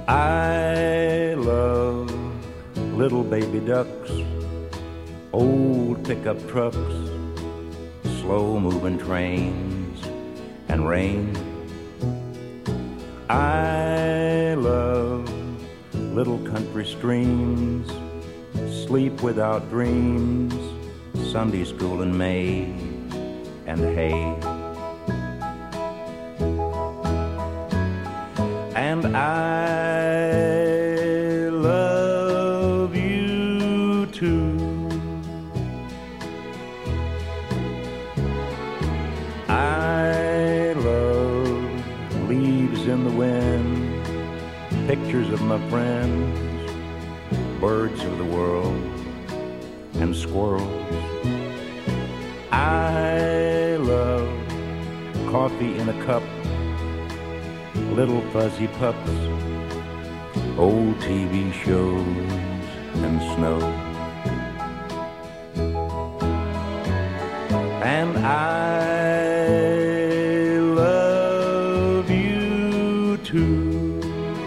I love little baby ducks, old pickup trucks, slow-moving trains, and rain. I love little country streams, sleep without dreams, Sunday school in May, and hay. And I love you too. I love leaves in the wind, pictures of my friends, birds of the world, and squirrels. I love coffee in a cup, little fuzzy pups, old TV shows, and snow. And I love you too.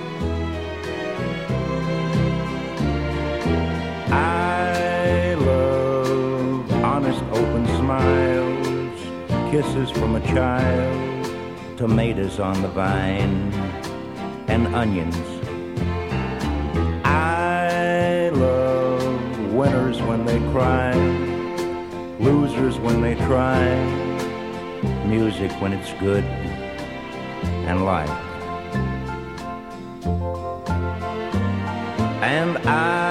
I love honest open smiles, kisses from a child, tomatoes on the vine, and onions. I love winners when they cry, losers when they try, music when it's good, and life. And I